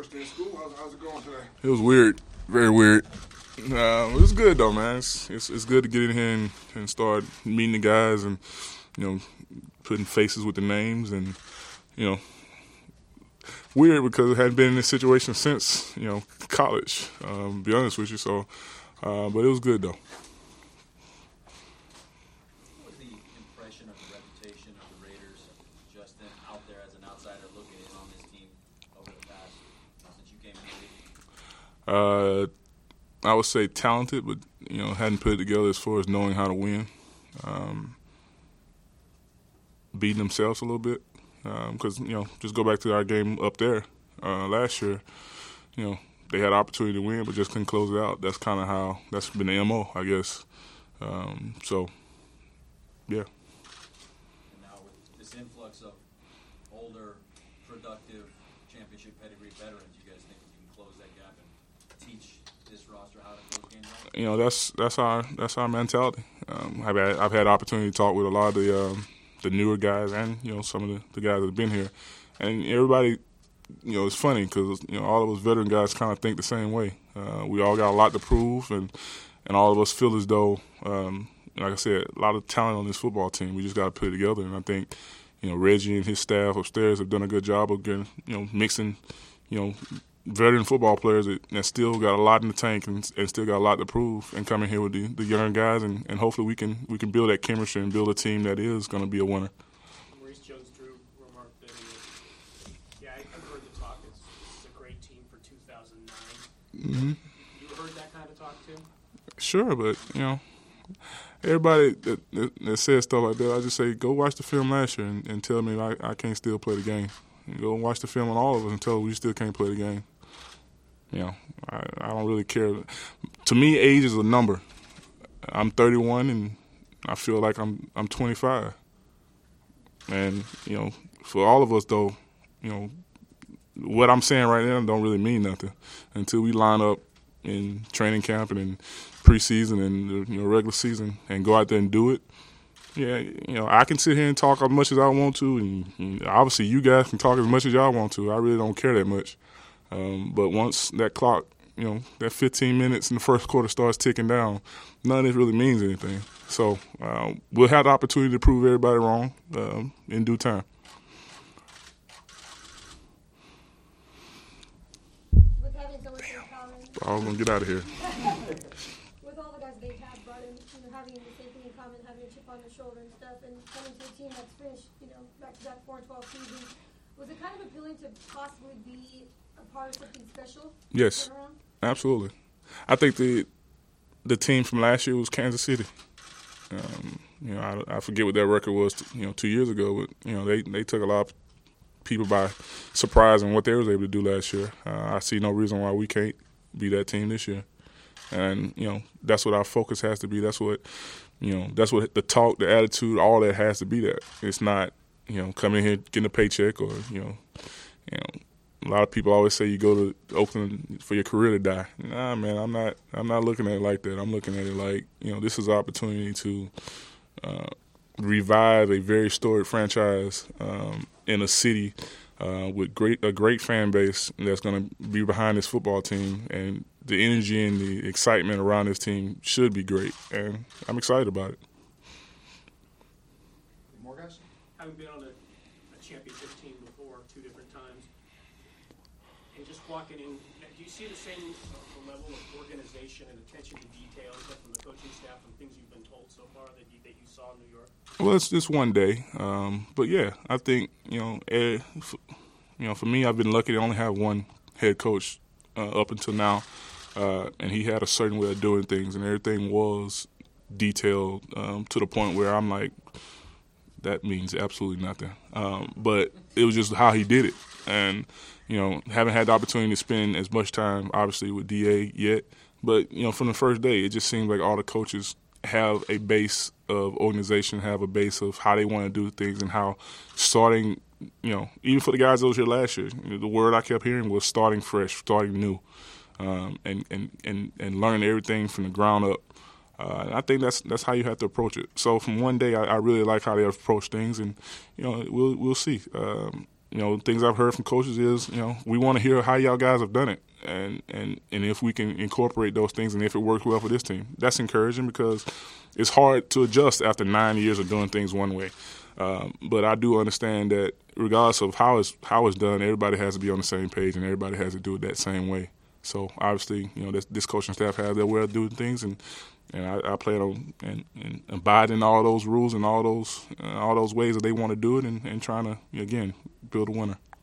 first day of school. How's it going today? It was weird, very weird. It was good though, man. It's good to get in here and start meeting the guys and putting faces with the names and weird because I hadn't been in this situation since college. To be honest with you, so but it was good though. What was the impression of the reputation of the Raiders, Justin, out there as an outsider looking in on this team over the past since you came in the league? I would say talented, but hadn't put it together as far as knowing how to win, beating themselves a little bit. Because just go back to our game up there last year. They had opportunity to win, but just couldn't close it out. That's kind of how that's been the MO, I guess. So, yeah. And now with this influx of older, productive, championship pedigree veterans, you guys think you can close that gap and teach this roster how to close games out? That's our mentality. I've had opportunity to talk with a lot of the newer guys and some of the guys that have been here, and everybody. It's funny because all of us veteran guys kind of think the same way. We all got a lot to prove, and all of us feel as though, like I said, a lot of talent on this football team. We just got to put it together, and I think Reggie and his staff upstairs have done a good job of getting mixing veteran football players that still got a lot in the tank and still got a lot to prove, and coming here with the young guys, and hopefully we can build that chemistry and build a team that is going to be a winner. Maurice Jones-Drew remarked that I've heard the talk. It's a great team for 2009. Mm-hmm. You heard that kind of talk too? Sure, but everybody that says stuff like that, I just say go watch the film last year and tell me I can't still play the game. And go watch the film on all of us and tell us we still can't play the game. I don't really care. To me, age is a number. I'm 31 and I feel like I'm 25. And for all of us though, what I'm saying right now don't really mean nothing until we line up in training camp and in preseason and regular season and go out there and do it. Yeah, I can sit here and talk as much as I want to, and obviously you guys can talk as much as y'all want to. I really don't care that much. But once that clock, that 15 minutes in the first quarter starts ticking down, none of it really means anything. So we'll have the opportunity to prove everybody wrong in due time. With having so much in common, I was going to get out of here. with all the guys they have brought in, having the same thing in common, having a chip on their shoulder and stuff, and coming to a team that's finished, back-to-back 4-12 seasons, was it kind of appealing to possibly be a part of something special? Yes, absolutely. I think the team from last year was Kansas City. I forget what their record was, 2 years ago, but they took a lot of people by surprise on what they was able to do last year. I see no reason why we can't be that team this year, and that's what our focus has to be. That's what that's what the talk, the attitude, all that has to be. That it's not coming here getting a paycheck or a lot of people always say you go to Oakland for your career to die. Nah, man, I'm not looking at it like that. I'm looking at it like, this is an opportunity to revive a very storied franchise in a city with a great fan base that's going to be behind this football team, and the energy and the excitement around this team should be great, and I'm excited about it. More guys? Having been on a championship team before 2 different times, and just walking in, do you see the same level of organization and attention to details from the coaching staff and things you've been told so far that you saw in New York? Well, it's just one day, but yeah, I think for me, I've been lucky to only have one head coach up until now, and he had a certain way of doing things, and everything was detailed to the point where I'm like, that means absolutely nothing. But it was just how he did it, and haven't had the opportunity to spend as much time, obviously, with DA yet. But from the first day, it just seems like all the coaches have a base of organization, have a base of how they want to do things, and how starting, even for the guys that was here last year, the word I kept hearing was starting fresh, starting new, and learning everything from the ground up. I think that's how you have to approach it. So from one day, I really like how they approach things, and we'll see. things I've heard from coaches is, we want to hear how y'all guys have done it, and if we can incorporate those things, and if it works well for this team. That's encouraging because it's hard to adjust after 9 years of doing things one way. But I do understand that regardless of how it's done, everybody has to be on the same page, and everybody has to do it that same way. So obviously, this coaching staff has their way of doing things, and I plan on and abiding all those rules and all those ways that they want to do it, and trying to, again, build a winner.